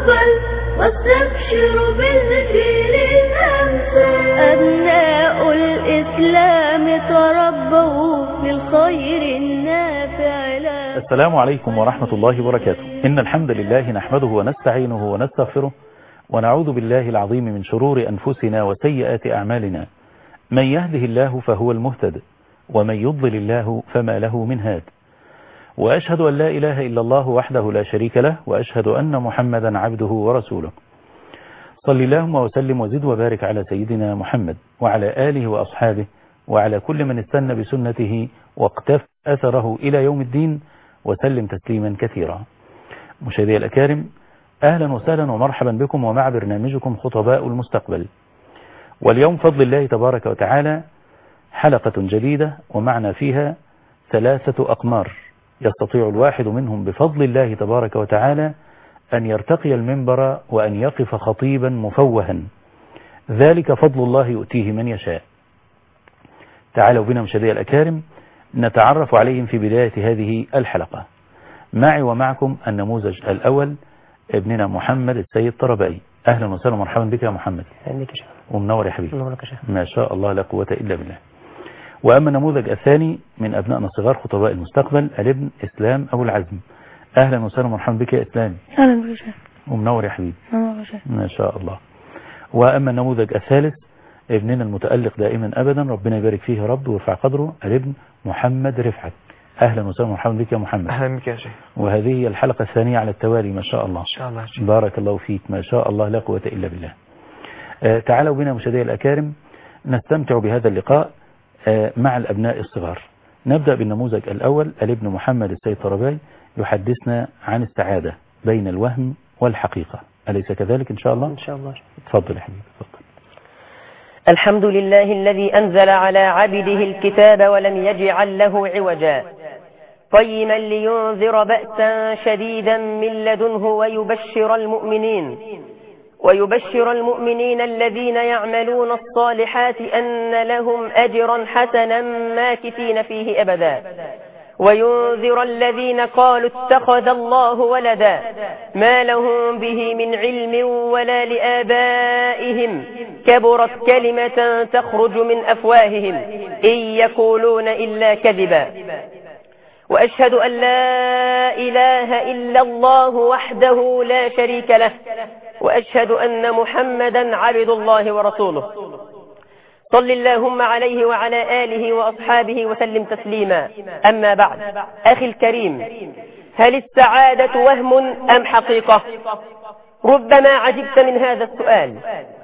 المستقبل واستبشروا بالجيل الأمثل. أبناء الإسلام تربوا بالخير النافع. السلام عليكم ورحمة الله وبركاته. إن الحمد لله نحمده ونستعينه ونستغفره ونعوذ بالله العظيم من شرور أنفسنا وسيئات أعمالنا. من يهده الله فهو المهتد ومن يضلل الله فما له من هاد. وأشهد أن لا إله إلا الله وحده لا شريك له وأشهد أن محمدا عبده ورسوله. صل اللهم وسلم وزد وبارك على سيدنا محمد وعلى آله وأصحابه وعلى كل من استنى بسنته واقتفى أثره إلى يوم الدين وسلم تسليما كثيرا. مشاهدي الأكارم، أهلا وسهلا ومرحبا بكم ومع برنامجكم خطباء المستقبل. واليوم فضل الله تبارك وتعالى حلقة جديدة ومعنا فيها 3 أقمار يستطيع الواحد منهم بفضل الله تبارك وتعالى أن يرتقي المنبر وأن يقف خطيبا مفوها. ذلك فضل الله يؤتيه من يشاء. تعالوا بنا مشاهدي الأكارم نتعرف عليهم في بداية هذه الحلقة. معي ومعكم النموذج الأول ابننا محمد السيد طربائي. أهلا وسهلا ومرحبا بك يا محمد. ومنور يا حبيبي. ما شاء الله لا قوة إلا بالله. وأما النموذج الثاني من أبنائنا الصغار خطباء المستقبل الابن إسلام أبو العزم. أهلا وسهلا ومرحبا بك يا إسلام. أهلا بك. ومنور يا حبيبي. ما شاء الله. وأما النموذج الثالث ابننا المتألق دائما أبدا ربنا يبارك فيه يا رب ويرفع قدره الابن محمد رفعت. أهلا وسهلا ومرحبا بك يا محمد. أهلا بك يا شيخ. وهذه هي الحلقة الثانية على التوالي ما شاء الله. إن شاء الله. بارك الله فيك ما شاء الله لا قوة إلا بالله. تعالوا بنا مشاهدي الأكارم نستمتع بهذا اللقاء مع الأبناء الصغار. نبدأ بالنموذج الأول الابن محمد السيد طربائي يحدثنا عن السعادة بين الوهم والحقيقة. أليس كذلك إن شاء الله؟ إن شاء الله. تفضل يا حبيبي. تفضل. الحمد لله الذي أنزل على عبده الكتاب ولم يجعل له عوجا قيما لينذر بأسا شديدا من لدنه ويبشر المؤمنين الذين يعملون الصالحات أن لهم أجرا حسنا ماكثين فيه أبدا وينذر الذين قالوا اتخذ الله ولدا ما لهم به من علم ولا لآبائهم كبرت كلمة تخرج من أفواههم إن يقولون إلا كذبا وأشهد أن لا إله إلا الله وحده لا شريك له وأشهد أن محمدا عبد الله ورسوله صل اللهم عليه وعلى آله وأصحابه وسلم تسليما. أما بعد أخي الكريم، هل السعادة وهم أم حقيقة؟ ربما عجبت من هذا السؤال.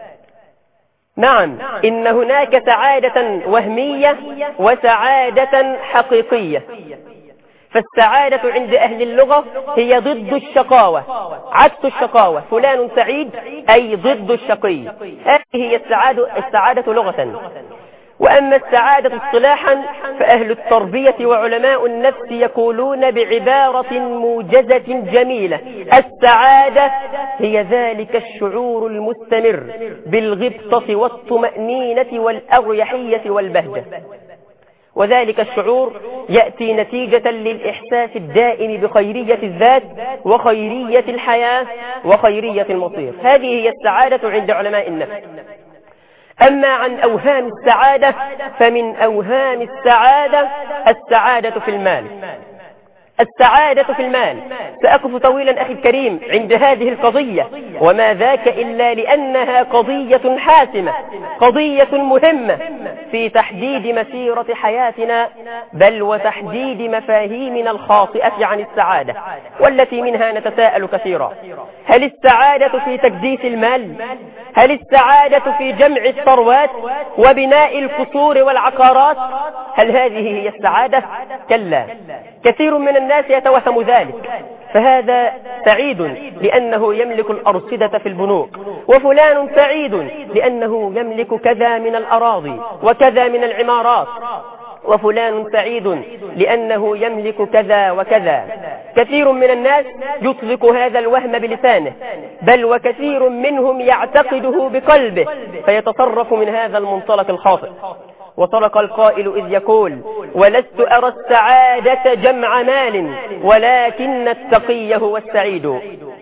نعم، إن هناك سعادة وهمية وسعادة حقيقية. فالسعادة عند أهل اللغة هي ضد الشقاوة، عكس الشقاوة. فلان سعيد أي ضد الشقي. هذه هي السعادة لغة. وأما السعادة اصطلاحا فأهل التربية وعلماء النفس يقولون بعبارة موجزة جميلة: السعادة هي ذلك الشعور المستمر بالغبطة والطمأنينة والأريحية والبهجة. وذلك الشعور يأتي نتيجة للإحساس الدائم بخيرية الذات وخيرية الحياة وخيرية المصير. هذه هي السعادة عند علماء النفس. أما عن أوهام السعادة فمن أوهام السعادة في المال. السعادة في المال. سأقف طويلا أخي الكريم عند هذه القضية، وما ذاك إلا لأنها قضية حاسمة، قضية مهمة في تحديد مسيرة حياتنا، بل وتحديد مفاهيمنا الخاطئة عن السعادة، والتي منها نتساءل كثيرا. هل السعادة في تكديس المال؟ هل السعادة في جمع الثروات وبناء القصور والعقارات؟ هل هذه هي السعادة؟ كلا، كثير من الناس يتوهم ذلك. فهذا سعيد لأنه يملك الأرصدة في البنوك، وفلان سعيد لأنه يملك كذا من الأراضي وكذا من العمارات، وفلان سعيد لأنه يملك كذا وكذا. كثير من الناس يطلق هذا الوهم بلسانه، بل وكثير منهم يعتقده بقلبه، فيتصرف من هذا المنطلق الخاطئ. وصدق القائل إذ يقول: ولست أرى السعادة جمع مال ولكن التقي هو السعيد.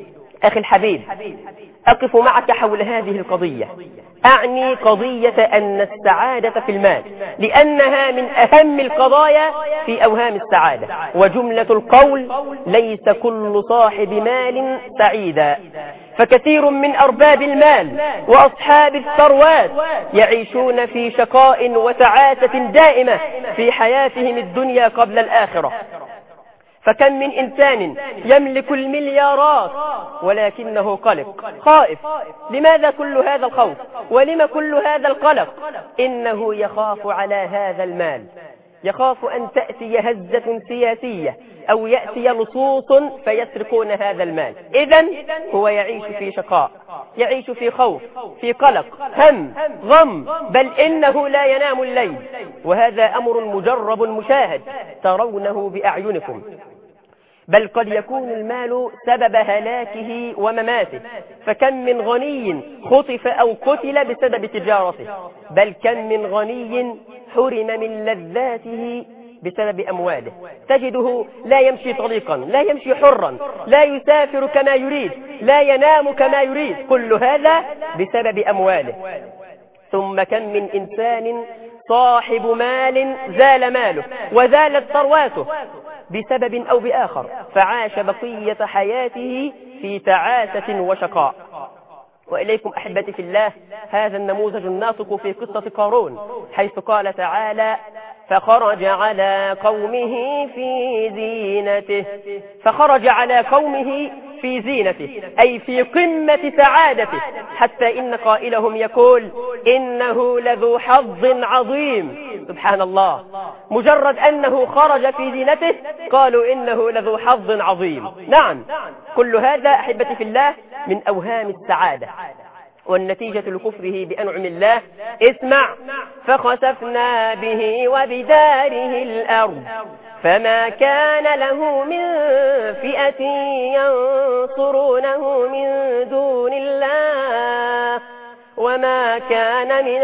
أخي الحبيب، أقف معك حول هذه القضية. أعني قضية أن السعادة في المال، لأنها من أهم القضايا في أوهام السعادة. وجملة القول: ليس كل صاحب مال سعيدا. فكثير من أرباب المال وأصحاب الثروات يعيشون في شقاء وتعاسة دائمة في حياتهم الدنيا قبل الآخرة. فكم من إنسان يملك المليارات ولكنه قلق خائف. لماذا كل هذا الخوف؟ ولما كل هذا القلق؟ إنه يخاف على هذا المال، يخاف أن تأتي هزة سياسية أو يأتي لصوص فيسرقون هذا المال. إذن هو يعيش في شقاء، يعيش في خوف، في قلق، هم، غم، بل إنه لا ينام الليل. وهذا أمر مجرب مشاهد ترونه بأعينكم. بل قد يكون المال سبب هلاكه ومماته. فكم من غني خطف أو قتل بسبب تجارته، بل كم من غني حرم من لذاته بسبب أمواله. تجده لا يمشي طليقا، لا يمشي حرا، لا يسافر كما يريد، لا ينام كما يريد، كل هذا بسبب أمواله. ثم كم من إنسان صاحب مال زال ماله وزالت ثرواته بسبب أو بآخر، فعاش بقية حياته في تعاسة وشقاء. وإليكم أحبتي في الله هذا النموذج الناطق في قصة قارون، حيث قال تعالى: فخرج على قومه في زينته. فخرج على قومه في زينته، أي في قمة سعادته، حتى إن قائلهم يقول: إنه لذو حظ عظيم. سبحان الله، مجرد أنه خرج في زينته قالوا إنه لذو حظ عظيم. نعم، كل هذا أحبتي في الله من أوهام السعادة، والنتيجة لكفره بأنعم الله. اسمع: فخسفنا به وبداره الأرض فما كان له من فئة ينصرونه من دون الله وما كان من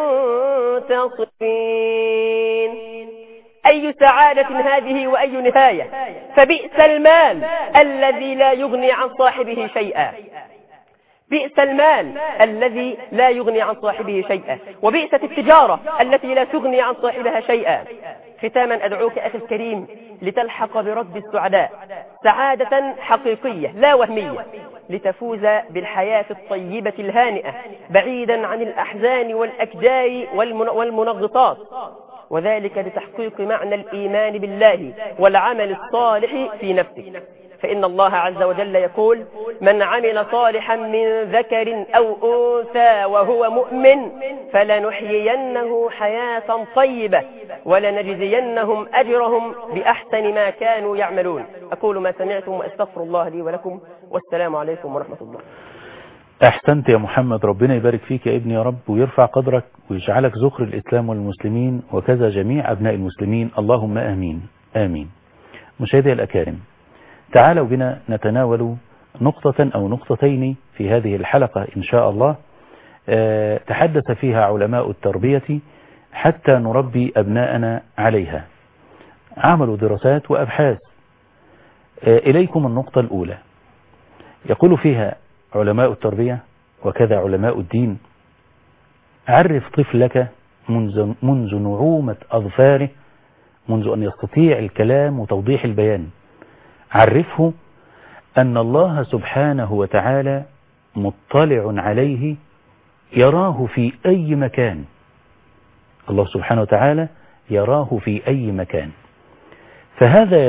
المنتصرين. أي سعادة هذه وأي نهاية! فبئس المال الذي لا يغني عن صاحبه شيئا، بئس المال الذي لا يغني عن صاحبه شيئا، وبئست التجارة التي لا تغني عن صاحبها شيئا. ختاما أدعوك أخي الكريم لتلحق برب السعداء سعادة حقيقية لا وهمية، لتفوز بالحياة الطيبة الهانئة بعيدا عن الأحزان والأكدار والمنغصات، وذلك لتحقيق معنى الإيمان بالله والعمل الصالح في نفسك. فإن الله عز وجل يقول: من عمل صالحا من ذكر أو أنثى وهو مؤمن فلنحيينه حياة طيبة ولنجزينهم أجرهم بأحسن ما كانوا يعملون. أقول ما سمعتم وأستغفر الله لي ولكم، والسلام عليكم ورحمة الله. أحسنت يا محمد، ربنا يبارك فيك يا ابني يا رب، ويرفع قدرك ويجعلك ذخر الإسلام والمسلمين، وكذا جميع أبناء المسلمين، اللهم آمين آمين. مشاهدي الأكارم، تعالوا بنا نتناول نقطة أو نقطتين في هذه الحلقة إن شاء الله تحدث فيها علماء التربية حتى نربي أبناءنا عليها. عملوا دراسات وأبحاث. إليكم النقطة الأولى، يقول فيها علماء التربية وكذا علماء الدين: عرف طفلك منذ نعومة أظفاره، منذ أن يستطيع الكلام وتوضيح البيان، عرفه أن الله سبحانه وتعالى مطلع عليه، يراه في أي مكان. الله سبحانه وتعالى يراه في أي مكان. فهذا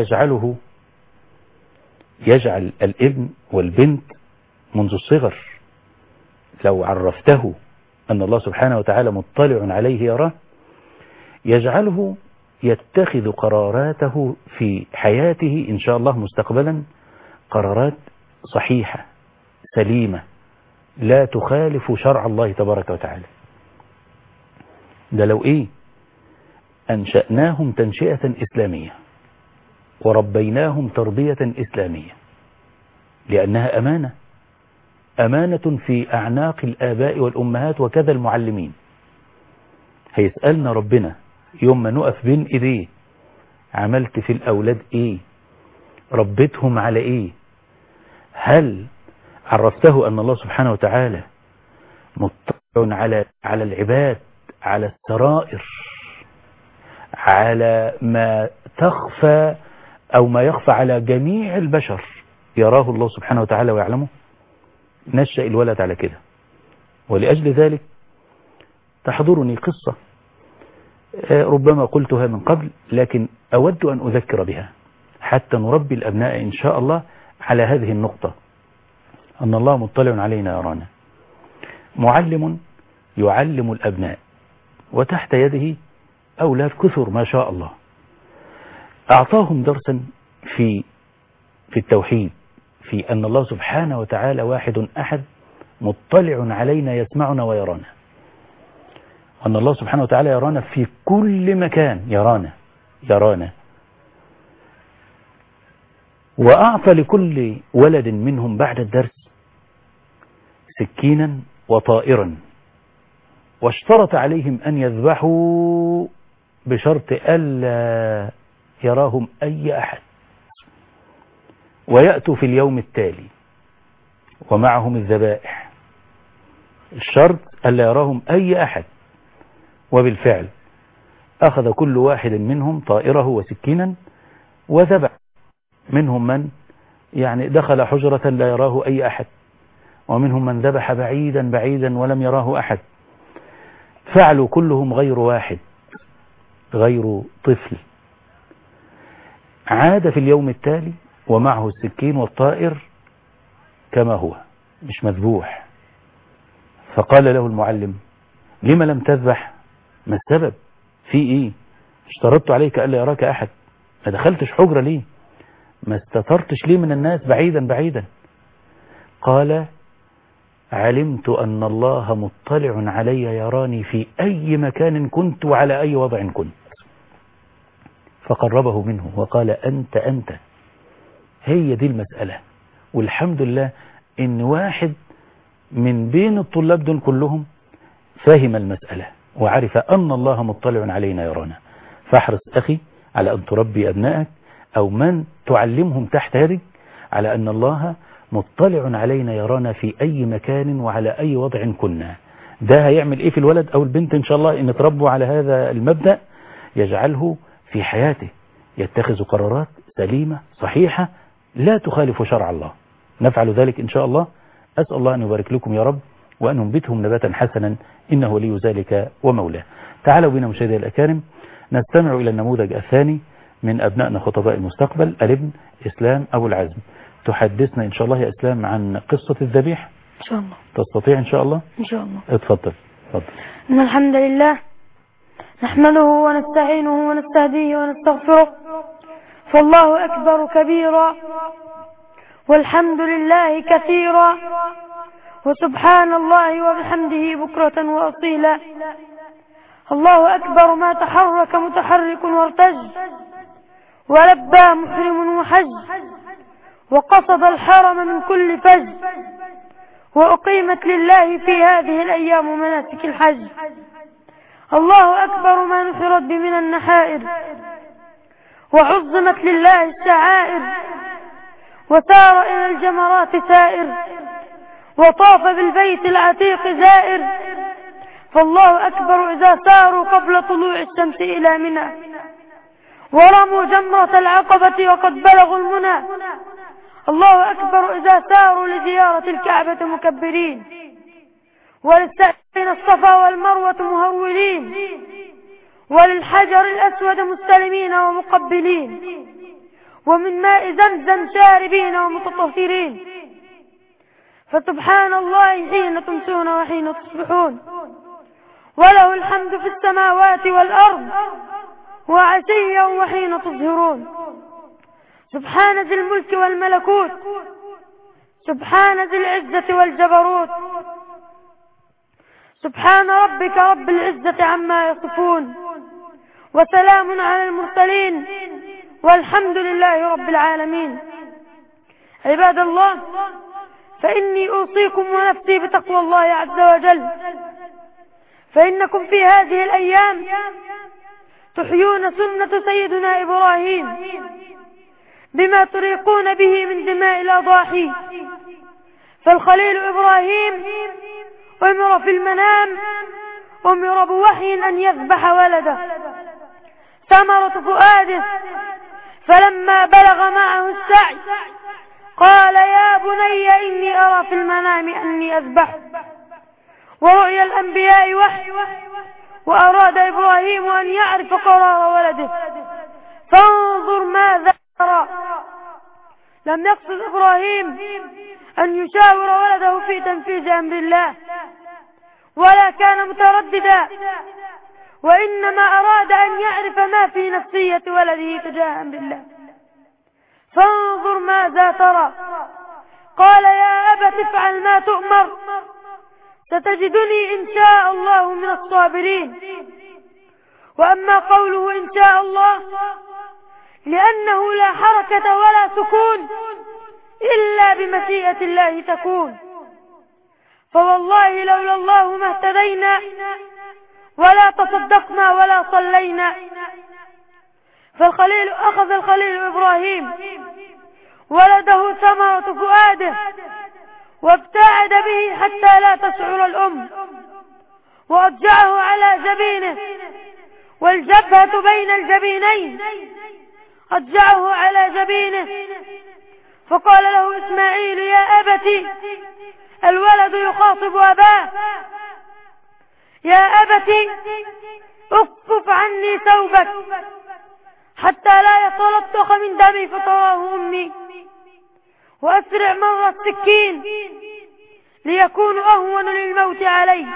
يجعل الابن والبنت منذ الصغر، لو عرفته أن الله سبحانه وتعالى مطلع عليه يراه، يجعله يتخذ قراراته في حياته إن شاء الله مستقبلا قرارات صحيحة سليمة لا تخالف شرع الله تبارك وتعالى. ده لو أنشأناهم تنشئة إسلامية وربيناهم تربية إسلامية، لأنها أمانة في أعناق الآباء والأمهات وكذا المعلمين. هيسألنا ربنا يوم ما نقف بين إيديه: عملت في الأولاد إيه؟ ربيتهم على إيه؟ هل عرفته أن الله سبحانه وتعالى مطلع على العباد، على السرائر، على ما تخفى أو ما يخفى على جميع البشر، يراه الله سبحانه وتعالى ويعلمه. نشأ الولد على كده. ولأجل ذلك تحضرني قصة ربما قلتها من قبل، لكن أود أن أذكر بها حتى نربي الأبناء إن شاء الله على هذه النقطة، أن الله مطلع علينا يرانا. معلم يعلم الأبناء وتحت يده أولاد كثر ما شاء الله، أعطاهم درسا في التوحيد، في أن الله سبحانه وتعالى واحد أحد مطلع علينا يسمعنا ويرانا، أن الله سبحانه وتعالى يرانا في كل مكان، يرانا. وأعطى لكل ولد منهم بعد الدرس سكينا وطائرا، واشترط عليهم أن يذبحوا بشرط ألا يراهم أي أحد، ويأتوا في اليوم التالي ومعهم الذبائح. الشرط ألا يراهم أي أحد. وبالفعل أخذ كل واحد منهم طائره وسكينا وذبح. منهم من يعني دخل حجرة لا يراه أي أحد، ومنهم من ذبح بعيدا بعيدا ولم يراه أحد. فعلوا كلهم غير واحد، غير طفل. عاد في اليوم التالي ومعه السكين والطائر كما هو، مش مذبوح. فقال له المعلم: لما لم تذبح؟ ما السبب؟ في ايه؟ اشترطت عليك ألا يراك أحد، ما دخلتش حجرة ليه؟ ما استترتش ليه من الناس بعيدا بعيدا؟ قال: علمت أن الله مطلع علي يراني في أي مكان كنت وعلى أي وضع كنت. فقربه منه وقال: أنت هي دي المسألة. والحمد لله إن واحد من بين الطلاب دول كلهم فهم المسألة وعرف أن الله مطلع علينا يرانا. فاحرص أخي على أن تربي أبنائك أو من تعلمهم تحت يدك على أن الله مطلع علينا يرانا في أي مكان وعلى أي وضع كنا. ده هيعمل إيه في الولد أو البنت إن شاء الله إن تربوا على هذا المبدأ، يجعله في حياته يتخذ قرارات سليمة صحيحة لا تخالف شرع الله. نفعل ذلك إن شاء الله. أسأل الله أن يبارك لكم يا رب وأن ينبتهم نباتا حسنا إنه ولي ذلك ومولاه. تعالوا بنا مشاهدي الأكارم نستمع إلى النموذج الثاني من أبنائنا خطباء المستقبل، الابن إسلام أبو العزم. تحدثنا إن شاء الله يا إسلام عن قصة الذبيح. إن شاء الله. تستطيع إن شاء الله؟ إن شاء الله. اتفضل. إن الحمد لله نحمده ونستعينه ونستهديه ونستغفره، فالله أكبر كبيرا والحمد لله كثيرا وسبحان الله وبحمده بكرة وأصيلا. الله أكبر ما تحرك متحرك وارتج ولبى محرم وحج وقصد الحرم من كل فج، وأقيمت لله في هذه الأيام مناسك الحج. الله أكبر ما نحرت بمن النحائر وعظمت لله الشعائر، وسار إلى الجمرات سائر وطاف بالبيت العتيق زائر. فالله أكبر إذا ساروا قبل طلوع الشمس إلى منى ورموا جمرة العقبة وقد بلغوا المنى. الله أكبر إذا ساروا لزيارة الكعبة مكبرين وللسعي بين الصفا والمروة مهرولين وللحجر الأسود مستلمين ومقبلين ومن ماء زمزم شاربين ومتطهرين. فسبحان الله حين تمسون وحين تصبحون، وله الحمد في السماوات والأرض وعشيا وحين تظهرون. سبحان ذي الملك والملكوت، سبحان ذي العزة والجبروت، سبحان ربك رب العزة عما يصفون، وسلام على المرسلين والحمد لله رب العالمين. عباد الله، فإني أوصيكم ونفسي بتقوى الله عز وجل، فإنكم في هذه الأيام تحيون سنة سيدنا إبراهيم بما تريقون به من دماء الأضاحي، فالخليل إبراهيم أمر في المنام بوحي أن يذبح ولده ثمرة فؤاده، فلما بلغ معه السعي قال يا بني إني أرى في المنام أني أذبح. ورؤيا الأنبياء وحي، وأراد إبراهيم أن يعرف قرار ولده فانظر ماذا ترى. لم يقصد إبراهيم أن يشاور ولده في تنفيذ أمر الله ولا كان مترددا، وإنما أراد أن يعرف ما في نفسية ولده تجاه أمر الله. فانظر ماذا ترى. قال يا أبت افعل ما تؤمر ستجدني إن شاء الله من الصابرين. وأما قوله إن شاء الله لأنه لا حركة ولا سكون إلا بمشيئة الله تكون، فوالله لولا الله ما اهتدينا ولا تصدقنا ولا صلينا. فالخليل أخذ الخليل إبراهيم ولده ثمرة فؤاده وابتعد به حتى لا تشعر الأم، وأضجعه على جبينه والجبهة بين الجبينين، أضجعه على جبينه. فقال له إسماعيل يا أبتي، الولد يخاطب أباه، يا أبتي اكف عني ثوبك حتى لا يتلطخ من دمي فتراه أمي، وأسرع مر السكين ليكون أهون للموت علي.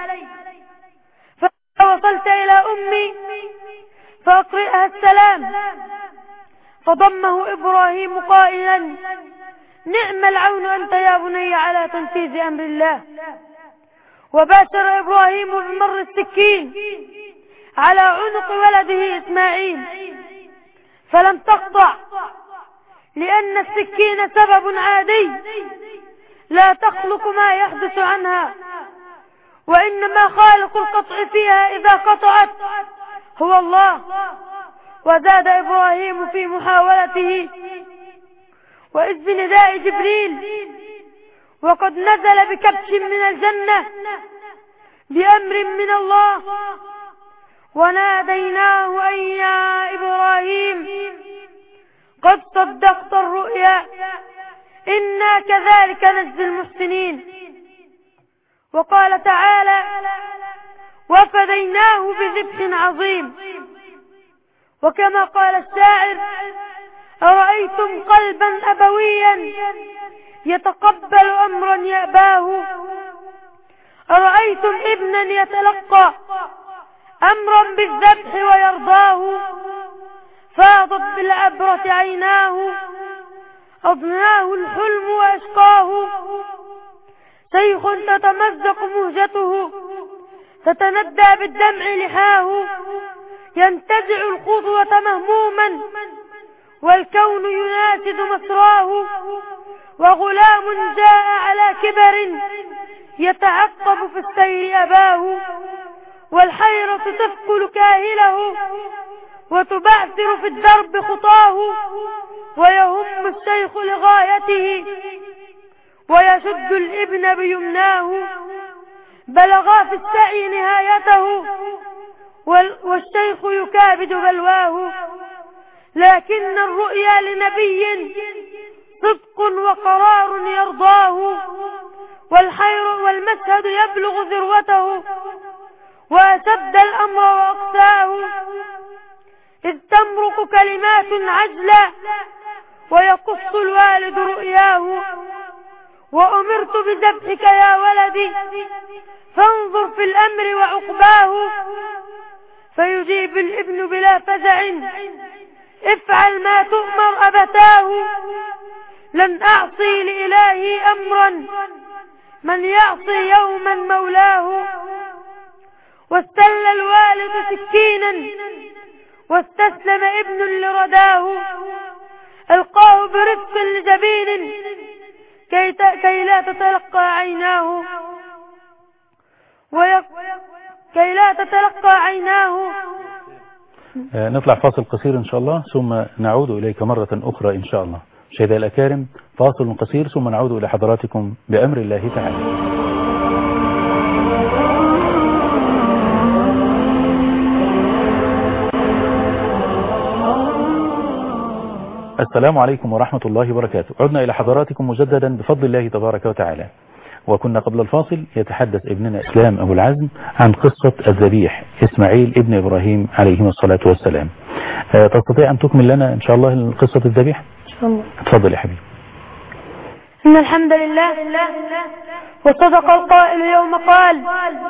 فوصلت إلى أمي فأقرئها السلام، فضمه إبراهيم قائلا نعم العون أنت يا بني على تنفيذ أمر الله. وباشر إبراهيم بمر السكين على عنق ولده إسماعيل فلم تقطع، لأن السكين سبب عادي لا تخلق ما يحدث عنها، وإنما خالق القطع فيها إذا قطعت هو الله. وزاد إبراهيم في محاولته، وإذ بنداء جبريل وقد نزل بكبش من الجنة بأمر من الله، وناديناه أن يا إبراهيم قد صدقت الرؤيا إنا كذلك نجزي المحسنين. وقال تعالى وفديناه بذبح عظيم. وكما قال الشاعر أرأيتم قلبا أبويا يتقبل أمرا يأباه، أرأيتم ابنا يتلقى أمرا بالذبح ويرضاه، فاضت بالعبرة عيناه أضناه الحلم وأشقاه، شيخ تتمزق مهجته تتندى بالدمع لحاه، ينتزع الخطوة مهموما والكون يناسد مسراه، وغلام جاء على كبر يتعقب في السير أباه، والحيرة تثقل كاهله وتبعثر في الدرب خطاه، ويهم الشيخ لغايته ويشد الابن بيمناه، بلغا في السعي نهايته والشيخ يكابد بلواه. لكن الرؤيا لنبي صدق وقرار يرضاه، والحير والمشهد يبلغ ذروته وأشد الأمر وأقساه، إذ تمرق كلمات عجلة ويقص الوالد رؤياه، وأمرت بذبحك يا ولدي فانظر في الأمر وعقباه، فيجيب الابن بلا فزع افعل ما تؤمر أبتاه، لن أعصي لإلهي أمرا من يعصي يوما مولاه. واستل الوالد سكينا واستسلم ابن لرداه، ألقاه برفق لجبين كي لا تتلقى عيناه كي لا تتلقى عيناه. نطلع فاصل قصير إن شاء الله ثم نعود إليك مرة أخرى إن شاء الله. مشاهدينا الأكارم فاصل قصير ثم نعود إلى حضراتكم بأمر الله تعالى. السلام عليكم ورحمة الله وبركاته. عدنا إلى حضراتكم مجددا بفضل الله تبارك وتعالى. وكنا قبل الفاصل يتحدث ابننا إسلام أبو العزم عن قصة الذبيح إسماعيل ابن إبراهيم عليه الصلاة والسلام. تستطيع أن تكمل لنا إن شاء الله قصة الذبيح؟ إن شاء الله. تفضل يا حبيبي. إن الحمد لله وصدق القائل يوم قال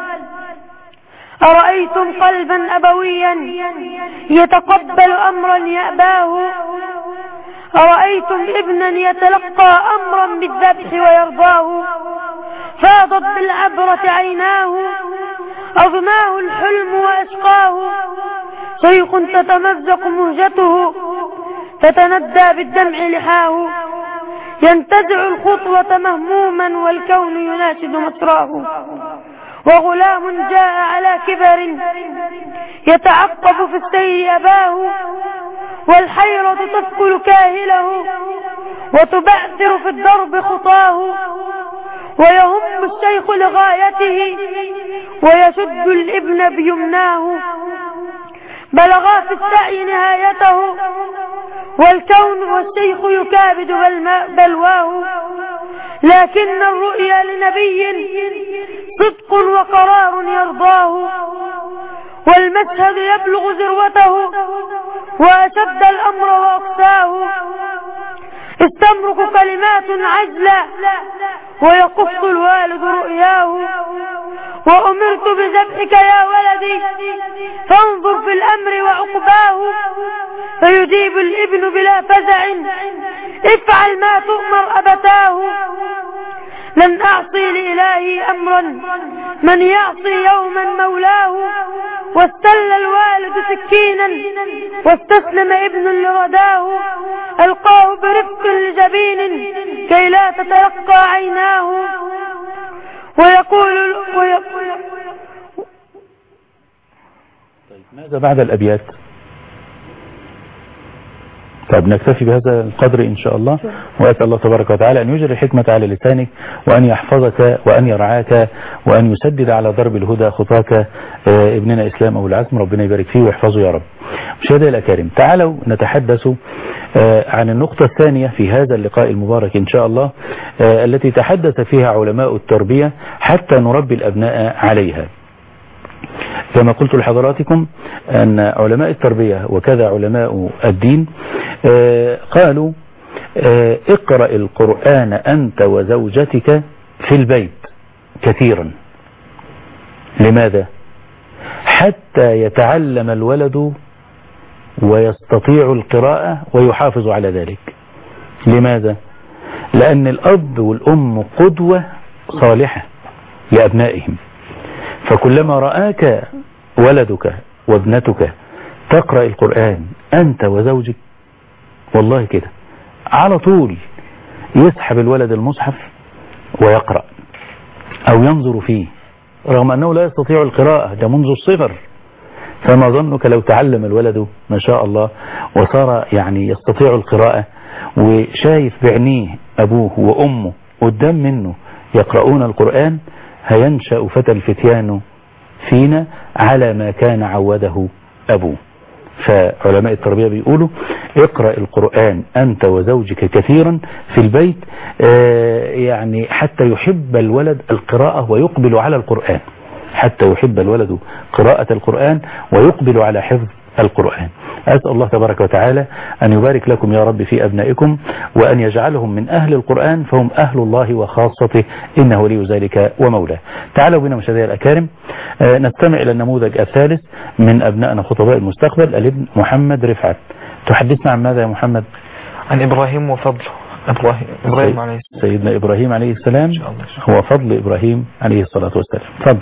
أرأيتم قلبا أبويا يتقبل أمرا يأباه أرأيتم ابنا يتلقى أمرا بالذبح ويرضاه فاضت بالعبرة عيناه أضماه الحلم وأشقاه شيخ تتمزق مهجته تتندى بالدمع لحاه ينتزع الخطوة مهموما والكون يناشد مسراه وغلام جاء على كبر يتعقب في السير أباه والحيرة تثقل كاهله وتبعثر في الدرب خطاه ويهم الشيخ لغايته ويشد الابن بيمناه بلغا في السعي نهايته والكون والشيخ يكابد بلواه لكن الرؤيا لنبي صدق وقرار يرضاه والمشهد يبلغ ذروته وأشد الأمر وأقساه استمرق كلمات عجلة ويقص الوالد رؤياه وأمرت بذبحك يا ولدي فانظر في الأمر وعقباه فيجيب الابن بلا فزع افعل ما تؤمر أبتاه لن أعصي لإلهي أمرا من يعصي يوما مولاه واستل الوالد سكينا واستسلم ابن لرداه ألقاه برفق لجبين كي لا تتلقى عيناه ويقول طيب ماذا بعد الأبيات؟ طيب نكتفي بهذا القدر إن شاء الله وأسأل الله تبارك وتعالى أن يجري الحكمة على لسانك وأن يحفظك وأن يرعاك وأن يسدد على درب الهدى خطاك ابننا إسلام أبو العزم ربنا يبارك فيه ويحفظه يا رب. مشاهدينا الأكارم تعالوا نتحدث عن النقطة الثانية في هذا اللقاء المبارك إن شاء الله التي تحدث فيها علماء التربية حتى نربي الأبناء عليها. كما قلت لحضراتكم أن علماء التربية وكذا علماء الدين قالوا اقرأ القرآن أنت وزوجتك في البيت كثيرا. لماذا؟ حتى يتعلم الولد ويستطيع القراءة ويحافظ على ذلك. لماذا؟ لأن الأب والأم قدوة صالحة لأبنائهم، فكلما رآك ولدك وابنتك تقرأ القرآن أنت وزوجك والله كده على طول يسحب الولد المصحف ويقرأ أو ينظر فيه رغم أنه لا يستطيع القراءة ده منذ الصغر. فما ظنك لو تعلم الولد ما شاء الله وصار يعني يستطيع القراءة وشايف بعينيه أبوه وأمه قدام منه يقرؤون القرآن هينشأ فتى الفتيان فينا على ما كان عوده أبوه. فعلماء التربية بيقولوا اقرأ القرآن أنت وزوجك كثيرا في البيت يعني حتى يحب الولد القراءة ويقبل على القرآن، حتى يحب الولد قراءة القرآن ويقبل على حفظ القرآن. أسأل الله تبارك وتعالى أن يبارك لكم يا رب في أبنائكم وأن يجعلهم من أهل القرآن فهم أهل الله وخاصته إنه ولي ذلك ومولاه. تعالوا بنا مشاهدينا الأكارم نستمع إلى النموذج الثالث من أبنائنا خطباء المستقبل الابن محمد رفعت. تحدثنا عن ماذا يا محمد؟ عن إبراهيم وفضله. إبراهيم عليه السلام. سيدنا إبراهيم عليه السلام هو فضل إبراهيم عليه الصلاة والسلام. تفضل.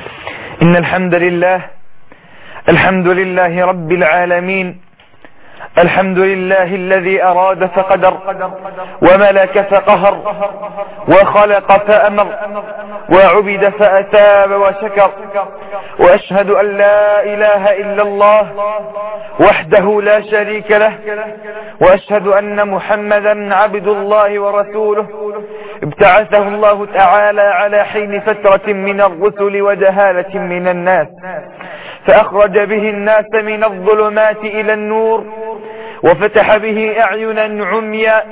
إن الحمد لله رب العالمين الحمد لله الذي أراد فقدر وملك فقهر وخلق فأمر وعبد فأتاب وشكر، وأشهد أن لا إله إلا الله وحده لا شريك له، وأشهد أن محمدا عبد الله ورسوله ابتعثه الله تعالى على حين فترة من الرسل وجهالة من الناس، فأخرج به الناس من الظلمات إلى النور، وفتح به أعينا عميا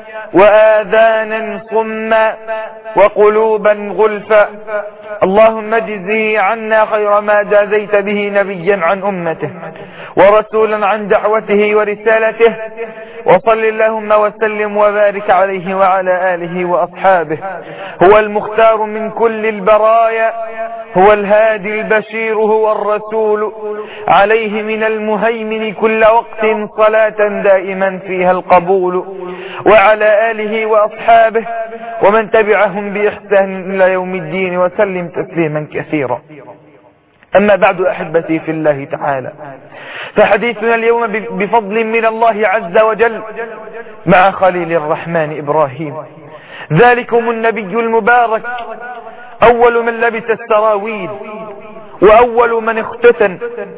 وآذانا صما وقلوبا غلفا. اللهم اجزه عنا خير ما جازيت به نبيا عن أمته ورسولا عن دعوته ورسالته، وصل اللهم وسلم وبارك عليه وعلى آله وأصحابه. هو المختار من كل البرايا، هو الهادي البشير، هو الرسول، عليه من المهيمن كل وقت صلاة دائما فيها القبول، وعلى آله وأصحابه ومن تبعهم بإحسان إلى يوم الدين، وسلم تسليما كثيرا. أما بعد أحبتي في الله تعالى، فحديثنا اليوم بفضل من الله عز وجل مع خليل الرحمن إبراهيم، ذلكم النبي المبارك، أول من لبس السراويل وأول من اختتن،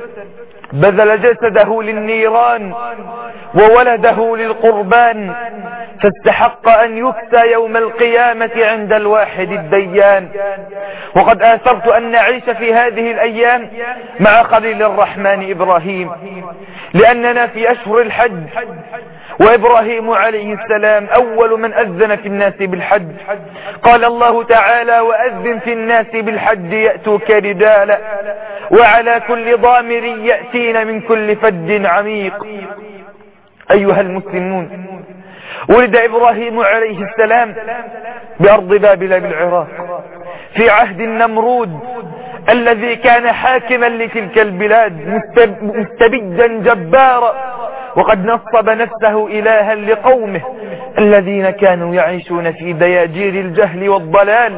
بذل جسده للنيران وولده للقربان، فاستحق أن يكسى يوم القيامة عند الواحد الديان. وقد آثرت أن نعيش في هذه الأيام مع خليل الرحمن إبراهيم، لأننا في أشهر الحج، وإبراهيم عليه السلام أول من أذن في الناس بالحج. قال الله تعالى: وأذن في الناس بالحج يأتوك رجالا وعلى كل ضامر يأتين من كل فج عميق. أيها المسلمون، ولد إبراهيم عليه السلام بأرض بابل بالعراق في عهد النمرود الذي كان حاكما لتلك البلاد، مستبدا جبارا، وقد نصب نفسه إلها لقومه الذين كانوا يعيشون في دياجير الجهل والضلال.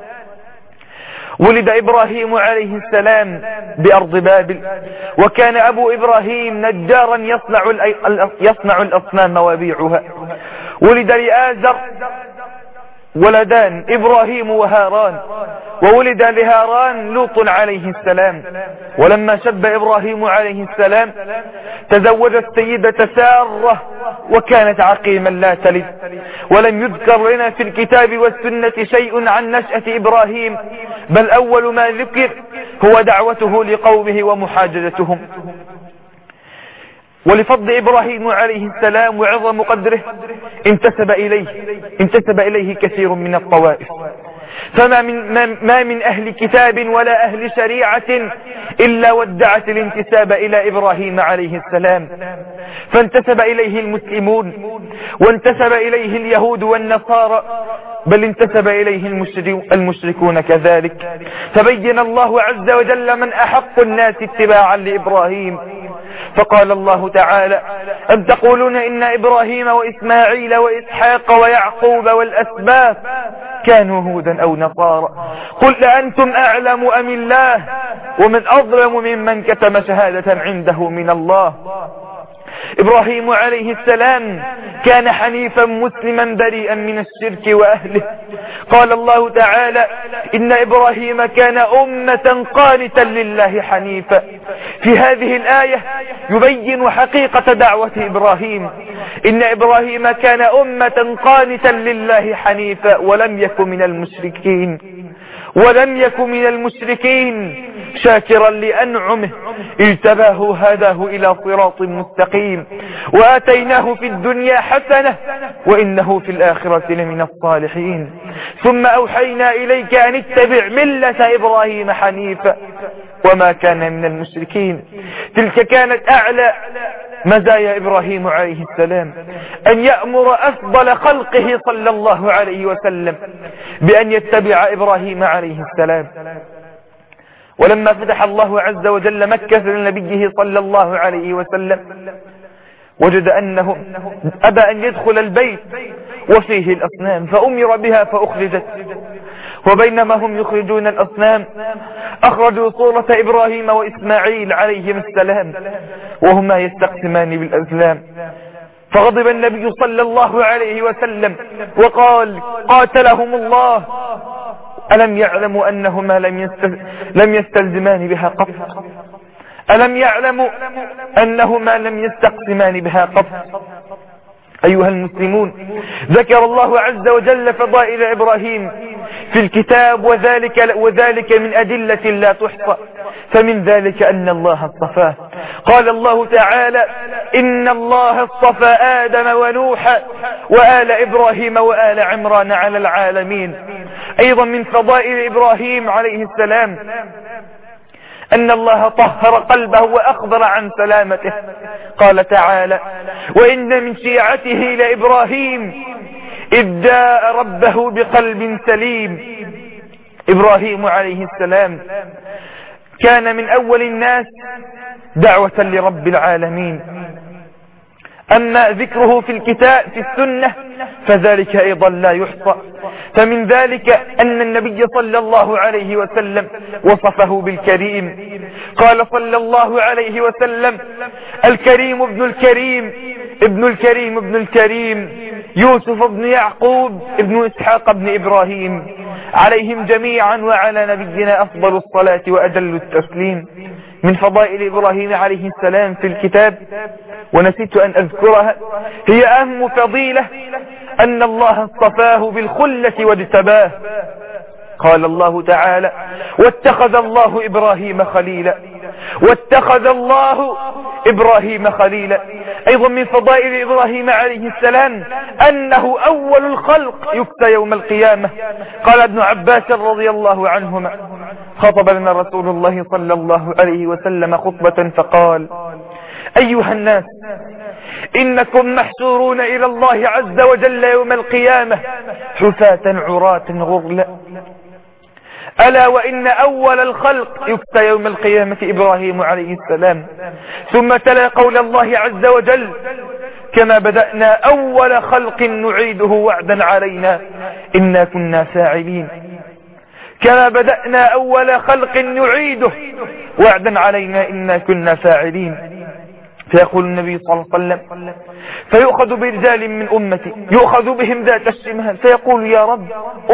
ولد إبراهيم عليه السلام بأرض بابل، وكان أبو إبراهيم نجارا يصنع الأصنام ويبيعها. ولد لآزر ولدان، إبراهيم وهاران، وولد لهاران لوط عليه السلام. ولما شب إبراهيم عليه السلام تزوج السيدة سارة، وكانت عقيما لا تلد، ولم يذكر لنا في الكتاب والسنة شيء عن نشأة إبراهيم، بل أول ما ذكر هو دعوته لقومه ومحاججتهم. ولفضل إبراهيم عليه السلام وعظم قدره انتسب إليه كثير من الطوائف، فما من أهل كتاب ولا أهل شريعة إلا ودعت الانتساب إلى إبراهيم عليه السلام، فانتسب إليه المسلمون، وانتسب إليه اليهود والنصارى، بل انتسب إليه المشركون كذلك. فبين الله عز وجل من أحق الناس اتباعا لإبراهيم، فقال الله تعالى: أم تقولون إن إبراهيم وإسماعيل وإسحاق ويعقوب والأسباط كانوا هودا أو نصارى، قل أأنتم أعلم أم الله، ومن أظلم ممن كتم شهادة عنده من الله. إبراهيم عليه السلام كان حنيفا مسلما بريئا من الشرك وأهله. قال الله تعالى: إن إبراهيم كان أمة قانتا لله حنيفا. في هذه الآية يبين حقيقة دعوة إبراهيم. إن إبراهيم كان أمة قانتا لله حنيفا ولم يكن من المشركين، شاكرا لأنعمه اجتباه هداه إلى صراط مستقيم، وآتيناه في الدنيا حسنة وإنه في الآخرة لمن الصالحين. ثم أوحينا إليك أن اتبع ملة إبراهيم حنيفا وما كان من المشركين. تلك كانت أعلى مزايا إبراهيم عليه السلام، أن يأمر أفضل خلقه صلى الله عليه وسلم بأن يتبع إبراهيم عليه السلام. ولما فتح الله عز وجل مكة لنبيه صلى الله عليه وسلم وجد أنه أبى أن يدخل البيت وفيه الأصنام فأمر بها فأخرجت. وبينما هم يخرجون الأصنام أخرجوا صورة إبراهيم وإسماعيل عليهم السلام وهما يستقسمان بالأزلام. فغضب النبي صلى الله عليه وسلم وقال قاتلهم الله ألم يعلموا أنهما لم يستلزمان بها قط؟ ألم يعلموا أنهما لم يستقسمان بها قط؟ أيها المسلمون، ذكر الله عز وجل فضائل إبراهيم في الكتاب وذلك من أدلة لا تحصى. فمن ذلك أن الله اصطفاه. قال الله تعالى إن الله اصطفى آدم ونوحا وآل إبراهيم وآل عمران على العالمين. أيضا من فضائل إبراهيم عليه السلام أن الله طهر قلبه وأخبر عن سلامته. قال تعالى وإن من شيعته لإبراهيم إذ جاء ربه بقلب سليم. إبراهيم عليه السلام كان من أول الناس دعوة لرب العالمين. أما ذكره في الكتاب في السنة فذلك أيضا لا يحصى. فمن ذلك أن النبي صلى الله عليه وسلم وصفه بالكريم. قال صلى الله عليه وسلم الكريم ابن الكريم ابن الكريم ابن الكريم يوسف ابن يعقوب ابن إسحاق ابن إبراهيم عليهم جميعا وعلى نبينا أفضل الصلاة وأجل التسليم. من فضائل إبراهيم عليه السلام في الكتاب ونسيت أن أذكرها هي أهم فضيلة أن الله اصطفاه بالخلة واجتباه. قال الله تعالى واتخذ الله إبراهيم خليلا واتخذ الله إبراهيم خليلا. أيضا من فضائل إبراهيم عليه السلام أنه أول الخلق يكسى يوم القيامة. قال ابن عباس رضي الله عنهما خطب لنا رسول الله صلى الله عليه وسلم خطبة فقال أيها الناس إنكم محشورون إلى الله عز وجل يوم القيامة حفاة عراة غرلا ألا وإن أول الخلق يكسى يوم القيامة إبراهيم عليه السلام. ثم تلا قول الله عز وجل كما بدأنا أول خلق نعيده وعدا علينا إنا كنا فاعلين. كما بدأنا أول خلق نعيده وعدا علينا إنا كنا فاعلين. فيقول النبي صلى الله عليه وسلم فيؤخذ برجال من أمتي يؤخذ بهم ذات الشمال فيقول يا رب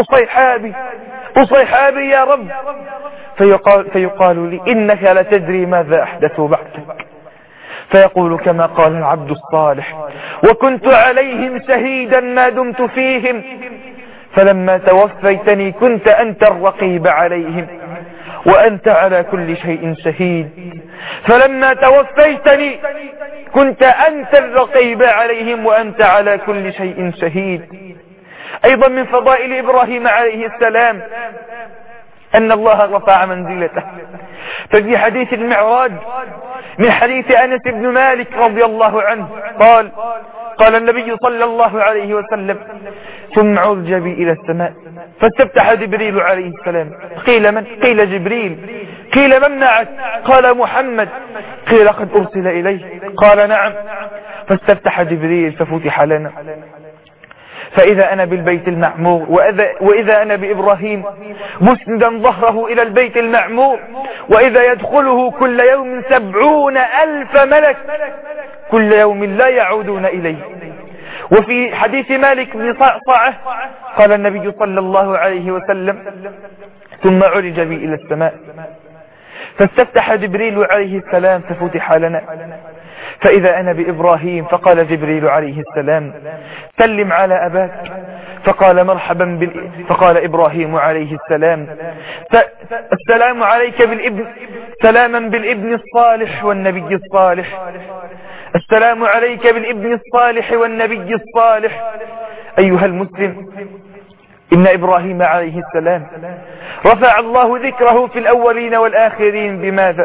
أصيحابي يا رب فيقال لي إنك لتدري ماذا أحدثوا بعدك فيقول كما قال العبد الصالح وكنت عليهم شهيدا ما دمت فيهم فلما توفيتني كنت أنت الرقيب عليهم وأنت على كل شيء شهيد. فلما توفيتني كنت أنت الرقيب عليهم وأنت على كل شيء شهيد. أيضا من فضائل إبراهيم عليه السلام أن الله رفع منزلته. ففي حديث المعراج من حديث أنس بن مالك رضي الله عنه قال النبي صلى الله عليه وسلم ثم عرج بي إلى السماء فاستفتح جبريل عليه السلام قيل من؟ قيل جبريل. قيل من معك؟ قال محمد. قيل قد أرسل إليه؟ قال نعم. فاستفتح جبريل ففتح لنا فإذا أنا بالبيت المعمور وإذا أنا بإبراهيم مسندا ظهره إلى البيت المعمور وإذا يدخله كل يوم 70,000 ملك كل يوم لا يعودون إليه. وفي حديث مالك بن صعصعة قال النبي صلى الله عليه وسلم ثم عرج بي إلى السماء فاستفتح جبريل عليه السلام ففتح لنا فإذا أنا بإبراهيم فقال جبريل عليه السلام سلم على أباك فقال مرحبا فقال إبراهيم عليه السلام السلام عليك بالابن سلاما بالابن الصالح والنبي الصالح السلام عليك بالابن الصالح والنبي الصالح. أيها المسلم إن إبراهيم عليه السلام رفع الله ذكره في الأولين والآخرين بماذا؟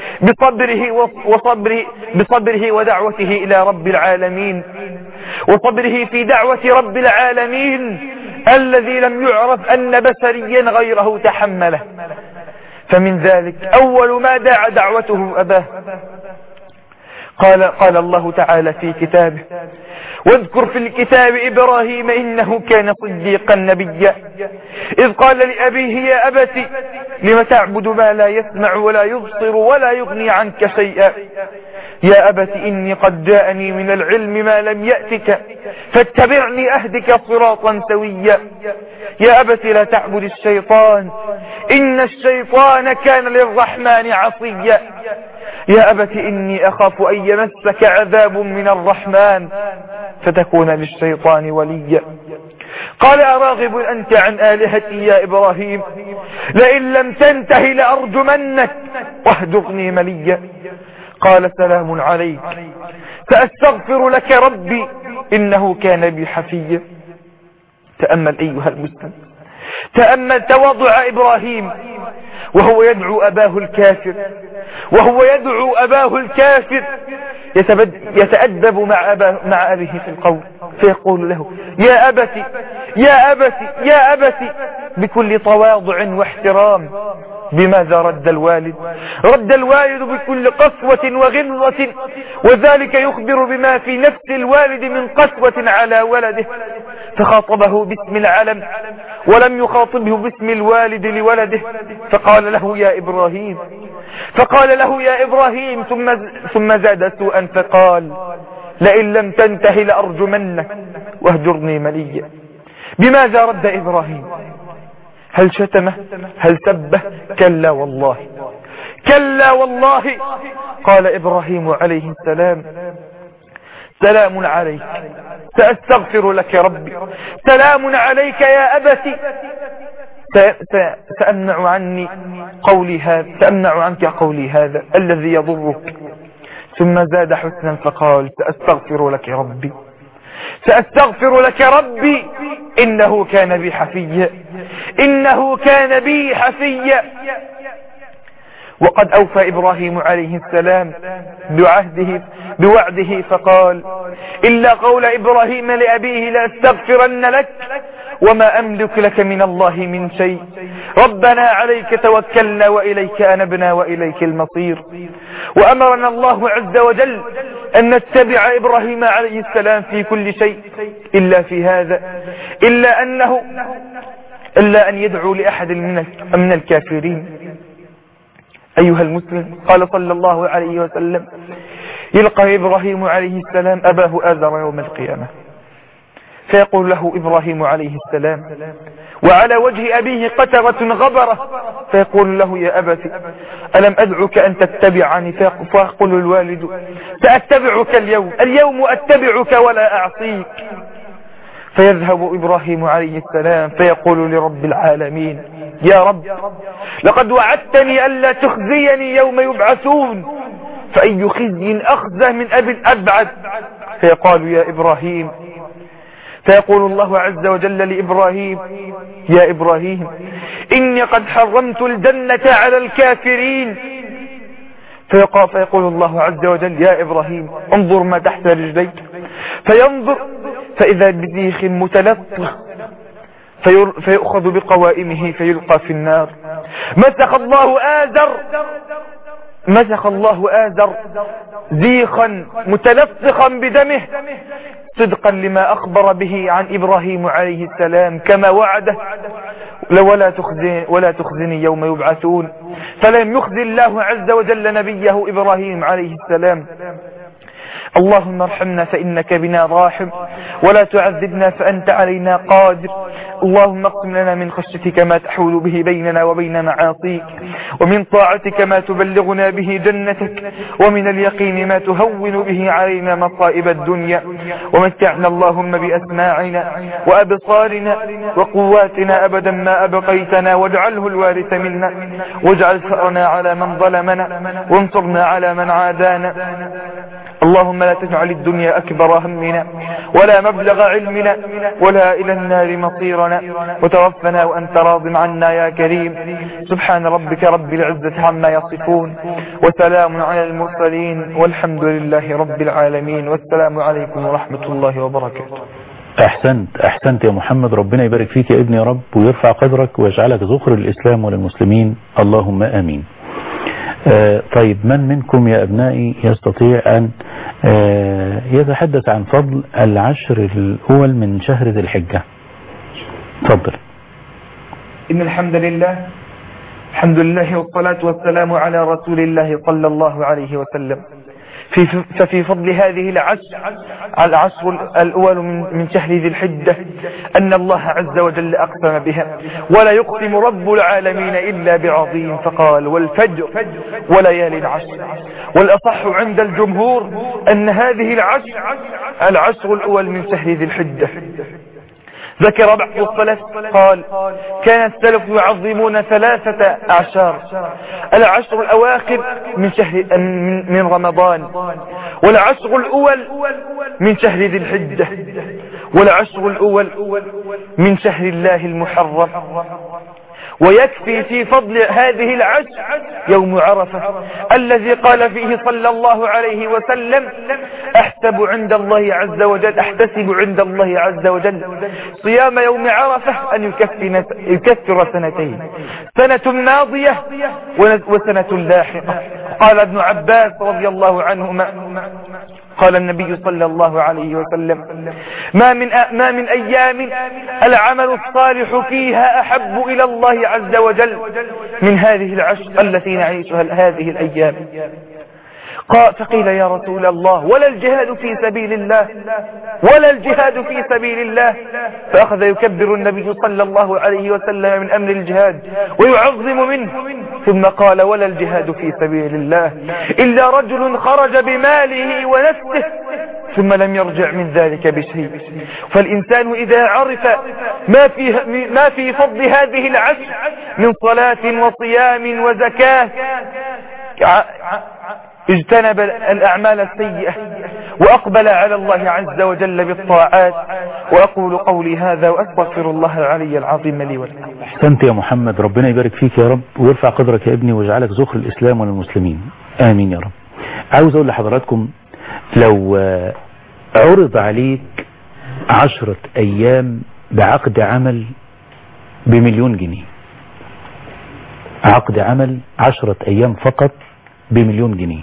بصبره ودعوته إلى رب العالمين وصبره في دعوة رب العالمين الذي لم يعرف أن بشريا غيره تحمله. فمن ذلك أول ما دعا دعوته أباه قال الله تعالى في كتابه: واذكر في الكتاب إبراهيم إنه كان صديقا نبيا إذ قال لأبيه يا أبت لم تعبد ما لا يسمع ولا يبصر ولا يغني عنك شيئا يا أبت إني قد جاءني من العلم ما لم يأتك فاتبعني أهدك صراطا سويا يا أبت لا تعبد الشيطان إن الشيطان كان للرحمن عصيا يا أبت إني أخاف أن يمسك عذاب من الرحمن فتكون للشيطان وليا قال أراغب أنت عن آلهتي يا إبراهيم لئن لم تنته لأرجمنك واهجرني مليا قال سلام عليك سأستغفر لك ربي إنه كان بي حفيا. تأمل أيها المسلم، تأمل تواضع إبراهيم وهو يدعو أباه الكافر، وهو يدعو أباه الكافر يتأدب مع أبيه في القول فيقول له يا أبتي يا أبتي يا أبتي بكل تواضع واحترام. بماذا رد الوالد؟ رد الوالد بكل قسوة وغلظة، وذلك يخبر بما في نفس الوالد من قسوة على ولده، فخاطبه باسم العلم ولم يخاطبه باسم الوالد لولده، فقال له يا إبراهيم، فقال له يا إبراهيم ثم زاد سوءا فقال لئن لم تنته لأرجمنك واهجرني مليا. بماذا رد إبراهيم؟ هل شتمه؟ هل سبه؟ كلا والله، كلا والله. قال إبراهيم عليه السلام سلام عليك سأستغفر لك ربي، سلام عليك يا أبتي سأمنع عني قولي هذا، سأمنع عنك قولي هذا الذي يضرك. ثم زاد حسنا فقال سأستغفر لك ربي، سأستغفر لك ربي إنه كان بي حفيا، إنه كان بي حفيا. وقد أوفى إبراهيم عليه السلام بوعده فقال إلا قول إبراهيم لأبيه لأستغفرن لك وما أملك لك من الله من شيء ربنا عليك توكلنا وإليك أنبنا وإليك المصير. وأمرنا الله عز وجل أن نتبع إبراهيم عليه السلام في كل شيء إلا في هذا، إلا أن يدعو لأحد من الكافرين. أيها المسلم، قال صلى الله عليه وسلم يلقى إبراهيم عليه السلام أباه آزر يوم القيامة فيقول له إبراهيم عليه السلام وعلى وجه أبيه قترة غبرة فيقول له يا أبتي ألم أدعك أن تتبعني؟ فيقول الوالد سأتبعك اليوم أتبعك ولا أعصيك. فيذهب إبراهيم عليه السلام فيقول لرب العالمين يا رب لقد وعدتني ألا تخزيني يوم يبعثون فأي خزي أخزى من أب أبعد. فيقال يا إبراهيم، فيقول الله عز وجل لإبراهيم يا إبراهيم إني قد حرمت الجنة على الكافرين. فيقول الله عز وجل يا إبراهيم انظر ما تحت رجليك، فينظر فإذا بزيخ متلطخ فيأخذ بقوائمه فيلقى في النار. مسخ الله آزر زيخا متلطخا بدمه صدقا لما أخبر به عن إبراهيم عليه السلام كما وعده ولا تخزني يوم يبعثون. فلم يخزي الله عز وجل نبيه إبراهيم عليه السلام. اللهم ارحمنا فإنك بنا راحم ولا تعذبنا فأنت علينا قادر. اللهم اقسم لنا من خشيتك ما تحول به بيننا وبين معاصيك، ومن طاعتك ما تبلغنا به جنتك، ومن اليقين ما تهون به علينا مصائب الدنيا. ومتعنا اللهم بأسماعنا وأبصارنا وقواتنا أبدا ما أبقيتنا، واجعله الوارث منا، واجعل ثأرنا على من ظلمنا، وانصرنا على من عادانا. اللهم لا تجعل الدنيا أكبر همنا ولا مبلغ علمنا ولا إلى النار مصيرنا، وتوفنا وأنت راض عنا يا كريم. سبحان ربك رب العزة عما يصفون، وسلام على المرسلين، والحمد لله رب العالمين، والسلام عليكم ورحمة الله وبركاته. أحسنت يا محمد، ربنا يبارك فيك يا ابني يا رب، ويرفع قدرك ويجعلك ذخر للإسلام وللمسلمين، اللهم آمين. طيب، من منكم يا أبنائي يستطيع أن يتحدث عن فضل العشر الأول من شهر ذي الحجة. تفضل. إن الحمد لله والصلاة والسلام على رسول الله صلى الله عليه وسلم. ففي فضل هذه العشر الأول من شهر ذي الحجة أن الله عز وجل أقسم بها، ولا يقسم رب العالمين إلا بعظيم، فقال والفجر وليال عشر. والأصح عند الجمهور أن هذه العشر الأول من شهر ذي الحجة. ذكر بعض السلف قال كان السلف يعظمون 3 أعشار: العشر الأواخر من رمضان، والعشر الأول من شهر ذي الحجة، والعشر الأول من شهر الله المحرم. ويكفي في فضل هذه العشر يوم عرفة الذي قال فيه صلى الله عليه وسلم أحتسب عند الله عز وجل صيام يوم عرفة أن يكفر سنتين، سنة ماضية وسنة لاحقة. قال ابن عباس رضي الله عنهما قال النبي صلى الله عليه وسلم ما من أيام العمل الصالح فيها أحب إلى الله عز وجل من هذه العشر التي نعيشها هذه الأيام. فقيل يا رسول الله ولا الجهاد في سبيل الله؟ فأخذ يكبر النبي صلى الله عليه وسلم من أمر الجهاد ويعظم منه، ثم قال ولا الجهاد في سبيل الله إلا رجل خرج بماله ونفسه ثم لم يرجع من ذلك بشيء. فالإنسان إذا عرف ما في فضل هذه العشر من صلاة وصيام وزكاة اجتنب الأعمال السيئة وأقبل على الله عز وجل بالطاعات. وأقول قولي هذا وأستغفر الله العلي العظيم لي ولكم. أحسنت يا محمد، ربنا يبارك فيك يا رب ويرفع قدرك يا ابني ويجعلك ذخر الإسلام والمسلمين، آمين يا رب. عاوز أقول لحضراتكم لو عرض عليك 10 أيام بعقد عمل ب1,000,000 جنيه، عقد عمل 10 أيام فقط ب1,000,000 جنيه،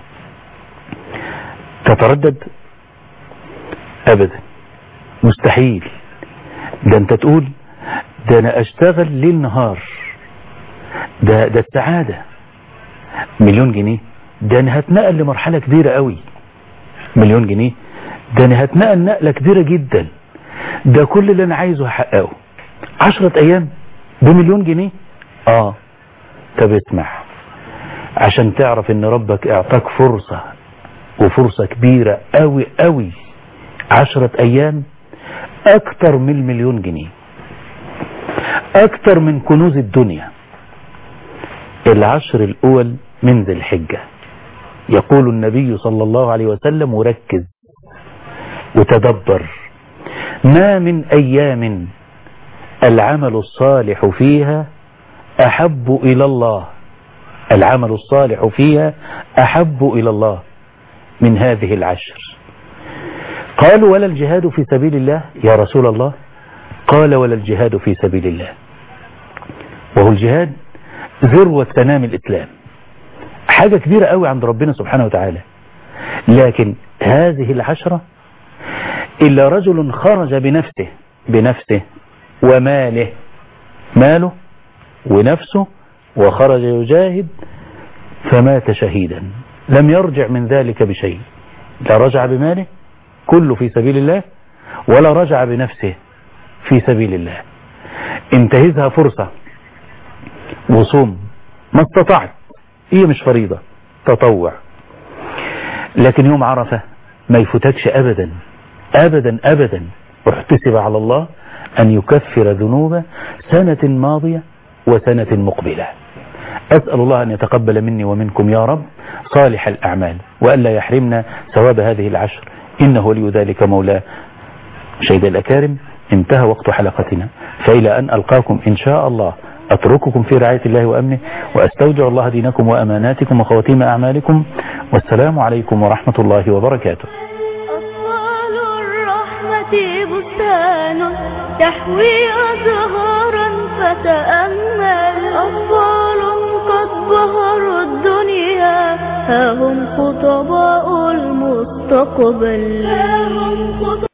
تتردد؟ أبدا، مستحيل. ده أنت تقول ده أنا أشتغل ليل نهار، ده السعادة. 1,000,000 جنيه ده أنا هتنقل لمرحلة كبيرة قوي. 1,000,000 جنيه ده أنا هتنقل نقلة كبيرة جدا، ده كل اللي أنا عايزه هحققه. 10 أيام ب1,000,000 جنيه. طب اسمع، عشان تعرف ان ربك اعطاك فرصة وفرصة كبيرة قوي قوي. 10 ايام اكتر من 1,000,000 جنيه، اكتر من كنوز الدنيا. العشر الاول من ذي الحجة، يقول النبي صلى الله عليه وسلم وركز وتدبر: ما من ايام العمل الصالح فيها احب الى الله، العمل الصالح فيها أحب إلى الله من هذه العشر. قالوا ولا الجهاد في سبيل الله يا رسول الله؟ قال ولا الجهاد في سبيل الله، وهو الجهاد ذروة سنام الإسلام، حاجة كبيرة قوي عند ربنا سبحانه وتعالى. لكن هذه العشرة إلا رجل خرج بنفسه وماله، ماله ونفسه، وخرج يجاهد فمات شهيدا، لم يرجع من ذلك بشيء، لا رجع بماله كله في سبيل الله ولا رجع بنفسه في سبيل الله. انتهزها فرصة وصوم ما استطعت، هي مش فريضة، تطوع. لكن يوم عرفة ما يفوتكش أبدا أبدا أبدا، احتسب على الله أن يكفر ذنوب سنة ماضية وسنة مقبلة. أسأل الله أن يتقبل مني ومنكم يا رب صالح الأعمال، وألا يحرمنا ثواب هذه العشر، إنه ولي ذلك مولاه. مشاهدي الأكارم، انتهى وقت حلقتنا، فإلى أن ألقاكم إن شاء الله أترككم في رعاية الله وأمنه، وأستودع الله دينكم وأماناتكم وخواتيم أعمالكم، والسلام عليكم ورحمة الله وبركاته. أطفال الرحمة بستان تحوي أزهارا فتأمل، أطفال قد بهروا الدنيا ها هم خطباء المستقبل.